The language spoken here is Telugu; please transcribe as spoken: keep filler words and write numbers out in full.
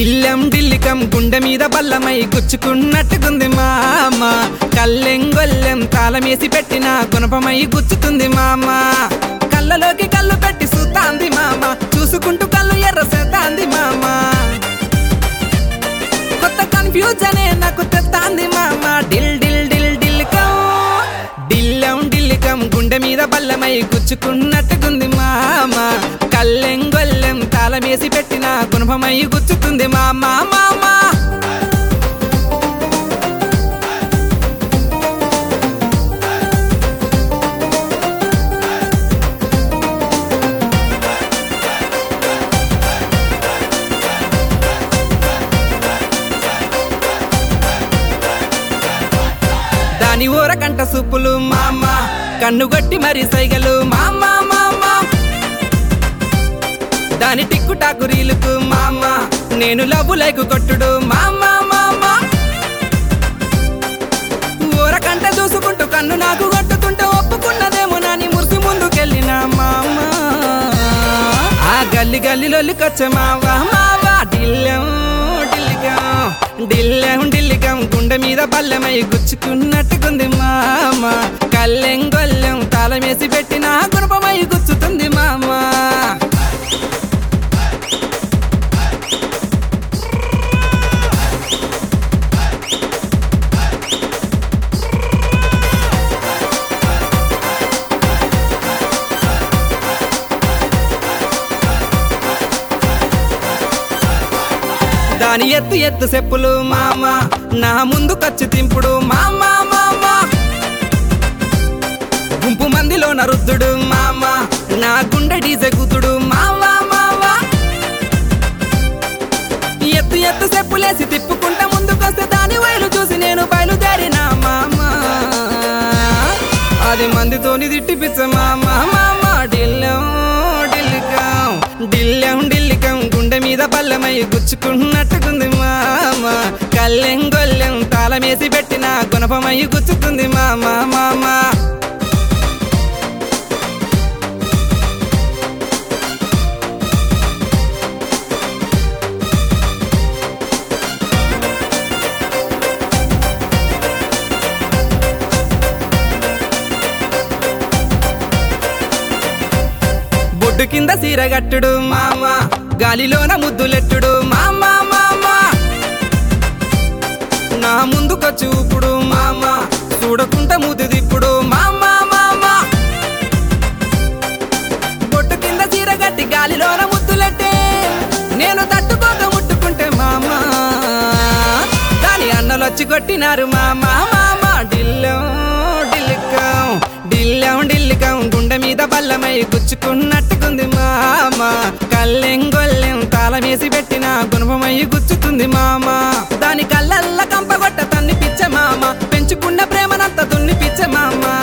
ఢిల్లెం ఢిల్లికం గుండె మీద బల్లమై గుచ్చుకున్నట్టుకుంది మామ. కల్లెంగొల్లెం తాళమేసి పెట్టిన గుణపమై గుచ్చుతుంది మామ. కళ్ళలోకి కళ్ళు పెట్టి చూస్తాంది మామ, చూసుకుంటూ కళ్ళు ఎర్రసేతాంది మామ. కొత్త కన్ఫ్యూజనే నాకు తెస్తాంది మామ. డిల్ డిల్ డిల్ ఢిల్లికం ఢిల్లెం ఢిల్లికం గుండె మీద బల్లమై గుచ్చుకున్నట్టుకుంది మామ. కల్లెంగొల్లెం తాళమేసి పెట్టిన గుణపమై గుచ్చుతుంది మామ మామ. దాని ఊరకంట సూపులు మామ, కన్నుగొట్టి మరి సైగలు మామ మామ. దాని టిక్కు టాకు రీలుకు మామ, నేను లవ్వు లైకు కొట్టుడు మామ మామ. ఊరకంట చూసుకుంటూ కన్ను నాకు కొట్టుకుంటూ ఒప్పుకున్నదేమో నాని మురిసి ముందుకెళ్ళిన మామ. ఆ గల్లి గల్లిలోకొచ్చే మావ మావ. ఢిల్లెం ఢిల్లికం ఢిల్లెం ఢిల్లికం గుండె మీద బల్లమై గుచ్చుకున్నట్టుకుంది మామ. కల్లెంగొల్లెం తాళమేసి పెట్టిన గుణపమై గుచ్చుతుంది మామ. దాని ఎత్తు ఎత్తు చెప్పులు మామ, నా ముందు ఖర్చు తింపుడు మామ మామ. గుంపు మందిలో నరుద్దుడు మామ, నా గుండె డీజె కూతుడు మామ మామ. ఎత్తు ఎత్తు చెప్పులేసి తిప్పుకుంటా ముందుకొస్తే దాని వైలు చూసి నేను బయలుదేరినా మామ. అది మందితోని తిట్టిపిచ్చ మామ మామ. ఢిల్లెం ఢిల్లికం ఢిల్లెం ఢిల్లికం గుండె మీద బల్లమై గుచ్చుకున్నట్టుకుంది మామ. కల్లెంగొల్లెం తాళమేసి పెట్టిన గుణపమై గుచ్చుతుంది మామ మామ. బొడ్డు కింద సీరగట్టుడు మామ, గాలిలోన ముద్దులెట్టుడు మామ మామ. నా ముందుకొచ్చి ఊపుడు మామ, చూడకుంట ముద్దు దిప్పుడు మామ మామ. బొట్టు కింద సీరగట్టి గాలిలోన ముద్దులెట్టే నేను తట్టుకోక ముట్టుకుంటే మామ. దాని అన్నలొచ్చి కొట్టినారు మామ మామ. ఢిల్లెం ఢిల్లికం ఢిల్లెం ఢిల్లికం గుండె మీద బల్లమై గుచ్చుకున్నట్టుకుంది మామ. కల్లెంగొల్లెం తాళమేసి పెట్టిన గుణపమై గుచ్చుతుంది మామ. దాని కళ్ళల్ల కంపగొట్ట తన్ని పిచ్చ మామ, పెంచుకున్న ప్రేమనంత తున్ని పిచ్చ మామ.